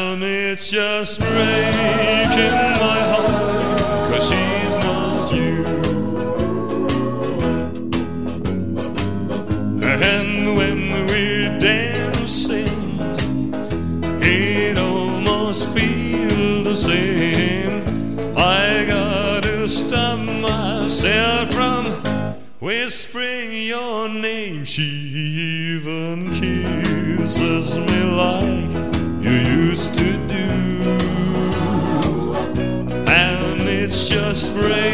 And it's just breaking my heart, 'cause she's not you. And when we're dancing, it almost feels the same. I gotta stop myself from whispering your name. She even kisses me like you used to do, and it's just breaking